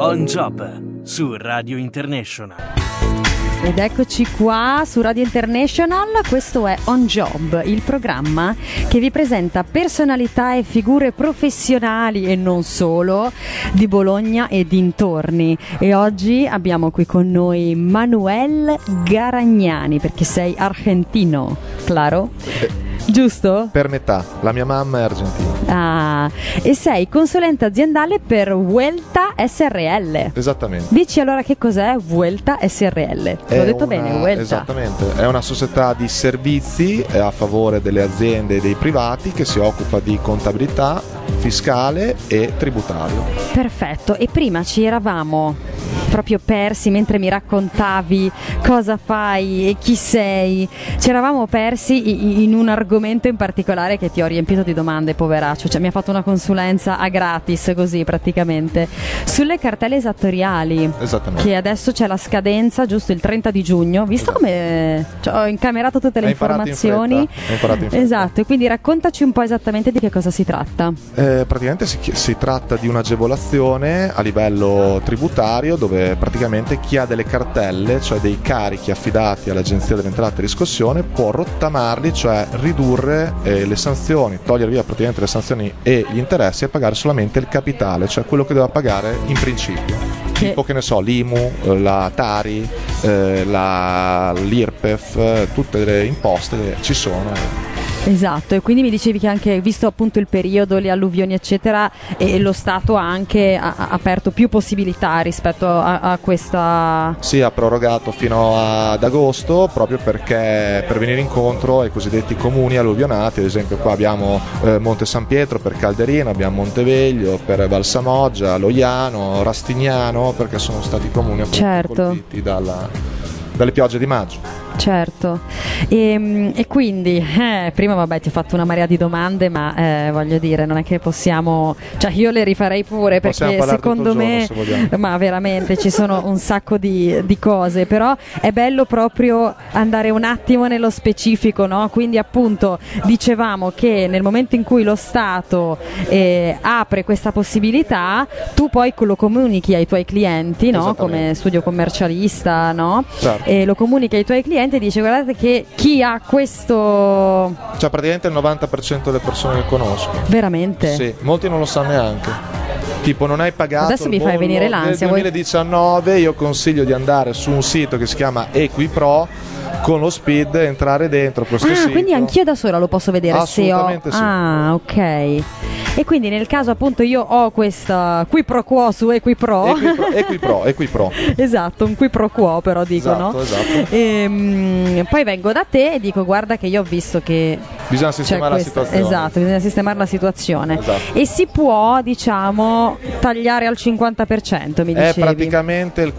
On Job su Radio International. Ed eccoci qua su Radio International, questo è On Job, il programma che vi presenta personalità e figure professionali e non solo di Bologna e dintorni. E oggi abbiamo qui con noi Manuel Garagnani, perché sei argentino, claro? Giusto? Per metà, la mia mamma è argentina. Ah, e sei consulente aziendale per Vuelta SRL. Esattamente. Dici allora che cos'è Vuelta SRL? L'ho detto bene, Vuelta. Esattamente, è una società di servizi a favore delle aziende e dei privati che si occupa di contabilità, fiscale e tributario. Perfetto, e prima ci eravamo proprio persi mentre mi raccontavi cosa fai e chi sei. Ci eravamo persi in un argomento in particolare che ti ho riempito di domande, poveraccio, cioè mi ha fatto una consulenza a gratis così praticamente sulle cartelle esattoriali. Esattamente. Che adesso c'è la scadenza giusto il 30 di giugno, visto come ho incamerato tutte le informazioni. Hai imparato in fretta. Esatto, e quindi raccontaci un po' esattamente di che cosa si tratta. Praticamente si tratta di un'agevolazione a livello tributario dove praticamente chi ha delle cartelle, cioè dei carichi affidati all'Agenzia delle Entrate e Riscossione, può rottamarli, cioè ridurre le sanzioni, togliere via praticamente le sanzioni e gli interessi e pagare solamente il capitale, cioè quello che doveva pagare in principio. Tipo che ne so, l'IMU, la Tari, l'IRPEF, tutte le imposte che ci sono. Esatto, e quindi mi dicevi che anche visto appunto il periodo, le alluvioni eccetera, e lo Stato ha anche aperto più possibilità rispetto a questa... Sì, ha prorogato fino ad agosto proprio perché per venire incontro ai cosiddetti comuni alluvionati. Ad esempio qua abbiamo Monte San Pietro per Calderino, abbiamo Monteveglio per Valsamoggia, Loiano, Rastignano, perché sono stati comuni appunto colpiti dalle piogge di maggio. Certo, e quindi prima vabbè ti ho fatto una marea di domande, ma voglio dire, non è che possiamo, cioè io le rifarei pure perché secondo me, ma veramente ci sono un sacco di cose, però è bello proprio andare un attimo nello specifico, no? Quindi appunto dicevamo che nel momento in cui lo Stato apre questa possibilità, tu poi lo comunichi ai tuoi clienti, no? Come studio commercialista, no? Certo. E lo comunichi ai tuoi clienti e dice guardate che chi ha questo, cioè praticamente il 90% delle persone che conosco. Veramente? Sì, molti non lo sanno neanche. Tipo non hai pagato adesso mi fai venire l'ansia. Nel 2019 io consiglio di andare su un sito che si chiama EquiPro con lo speed, entrare dentro questo sito. Quindi anch'io da sola lo posso vedere. Assolutamente se sì. Ah, ok. E quindi nel caso appunto io ho questa qui pro quo su EquiPro. EquiPro. Esatto, un qui pro quo però dicono. Esatto. Poi vengo da te e dico guarda che io ho visto che bisogna sistemare la situazione. Esatto, bisogna sistemare la situazione. Esatto. E si può, diciamo, tagliare al 50%, mi dicevi. È praticamente il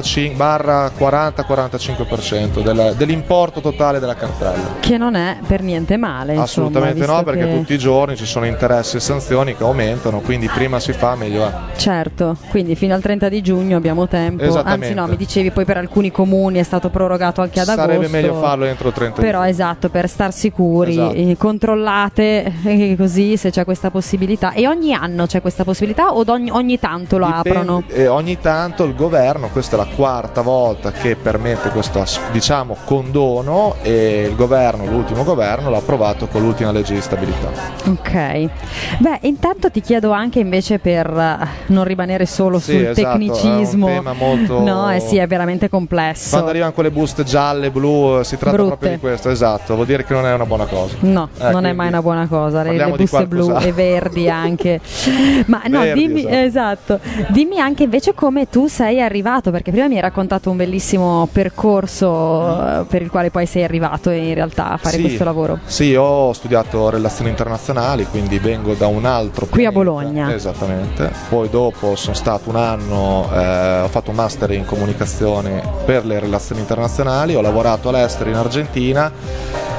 40-45% dell'importo totale della cartella. Che non è per niente male. Assolutamente insomma, no, perché tutti i giorni ci sono interessi e sanzioni che aumentano, quindi prima si fa meglio è. Certo, quindi fino al 30 di giugno abbiamo tempo. Anzi no, mi dicevi poi per alcuni comuni è stato prorogato anche ad agosto. Sarebbe meglio farlo entro il 30 però giugno. Esatto, per star sicuri, controllate così se c'è questa possibilità. E ogni anno c'è questa possibilità o ogni tanto lo aprono? Ogni tanto il governo, questa è la quarta volta che permette questo, diciamo, condono, e il governo, l'ultimo governo, l'ha approvato con l'ultima legge di stabilità. Ok. Beh, intanto ti chiedo anche invece per non rimanere solo sul tecnicismo. È un tema molto... No, sì, è veramente complesso. Quando arrivano quelle buste gialle, blu, si tratta proprio di questo, esatto, vuol dire che non è una buona cosa. No, non è mai una buona cosa, le buste blu e verdi anche. Ma no, verdi, dimmi, esatto. Dimmi anche invece come tu sei arrivato, perché prima mi hai raccontato un bellissimo percorso per il quale poi sei arrivato in realtà a fare questo lavoro. Sì, ho studiato relazioni internazionali, quindi vengo da un altro qui a Bologna. Esattamente. Poi dopo sono stato un anno, ho fatto un master in comunicazione per le relazioni internazionali, ho lavorato all'estero in Argentina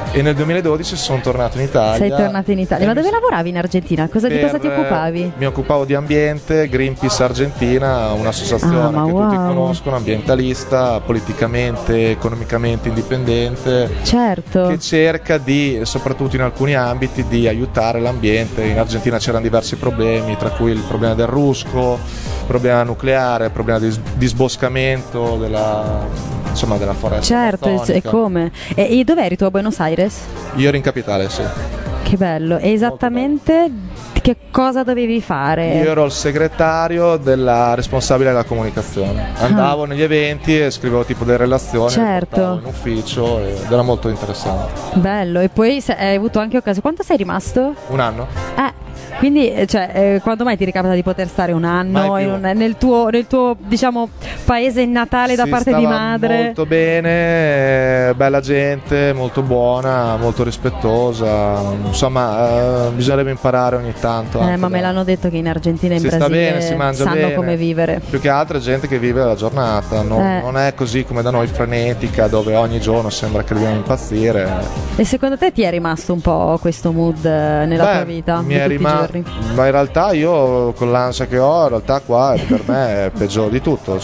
e nel 2012 sono tornato in Italia. Sei tornato in Italia, ma dove lavoravi in Argentina? Di cosa ti occupavi? Mi occupavo di ambiente, Greenpeace Argentina, un'associazione che tutti conoscono, ambientalista, politicamente, economicamente indipendente, certo, che cerca di, soprattutto in alcuni ambiti, di aiutare l'ambiente. In Argentina c'erano diversi problemi, tra cui il problema del rusco, il problema nucleare, il problema di disboscamento della foresta. Certo, e come? E dove eri tu, a Buenos Aires? Io ero in capitale, sì. Che bello. E esattamente che cosa dovevi fare? Io ero il segretario della responsabile della comunicazione. Andavo negli eventi e scrivevo tipo delle relazioni, certo, in ufficio, ed era molto interessante. Bello. E poi hai avuto anche occasione. Quanto sei rimasto? Un anno. Quindi, quando mai ti ricapita di poter stare un anno nel tuo diciamo paese natale da parte di madre? Molto bene, bella gente, molto buona, molto rispettosa. Insomma, bisognerebbe imparare ogni tanto. Ma me l'hanno detto che in Argentina e in Brasile sta bene, si mangia sanno bene, come vivere. Più che altro è gente che vive la giornata, non è così come da noi, frenetica, dove ogni giorno sembra che dobbiamo impazzire. E secondo te ti è rimasto un po' questo mood nella tua vita? Mi è rimasto. Ma in realtà io con l'ansia che ho, in realtà qua per me è peggio di tutto,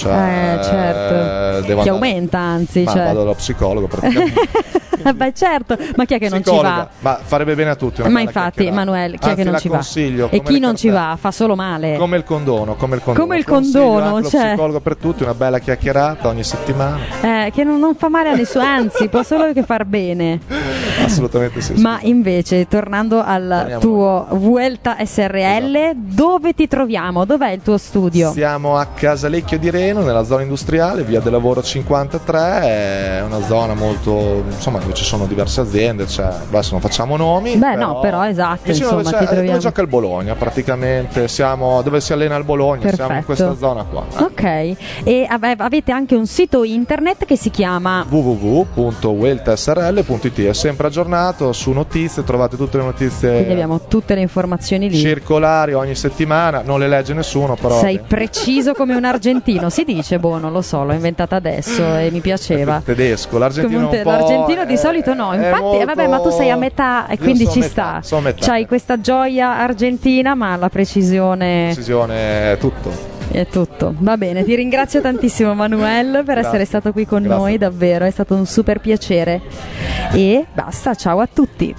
certo, ti aumenta, anzi, vado dallo psicologo praticamente. Beh, certo, ma chi è che non ci va? Ma farebbe bene a tutti. Ma infatti, Emanuele, chi è che non ci va? E chi non ci va fa solo male. Come il condono. Come il condono, lo psicologo per tutti, una bella chiacchierata ogni settimana. Che non fa male a nessuno, anzi, può solo che far bene. Assolutamente sì. Ma invece, tornando al tuo Vuelta SRL, dove ti troviamo? Dov'è il tuo studio? Siamo a Casalecchio di Reno, nella zona industriale, via del Lavoro 53, è una zona molto, insomma, dove ci sono diverse aziende, adesso non facciamo nomi. Però esatto, insomma, ti troviamo. Dove gioca il Bologna, praticamente, siamo dove si allena il Bologna. Perfetto. Siamo in questa zona qua. Ok, e avete anche un sito internet che si chiama www.vueltasrl.it, è sempre aggiornato su notizie, trovate tutte le notizie. Quindi abbiamo tutte le informazioni lì. Circolari ogni settimana, non le legge nessuno, però. Sei preciso come un argentino, si dice, non lo so, l'ho inventata adesso e mi piaceva. Tedesco, l'argentino un po'. L'argentino di solito no, infatti, molto... vabbè, ma tu sei a metà e quindi ci sta. C'hai questa gioia argentina, ma la precisione è tutto. È tutto, va bene, ti ringrazio tantissimo Manuel per essere stato qui con noi, davvero è stato un super piacere e basta, ciao a tutti.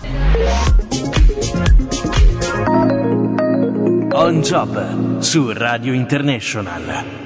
On Job su Radio International.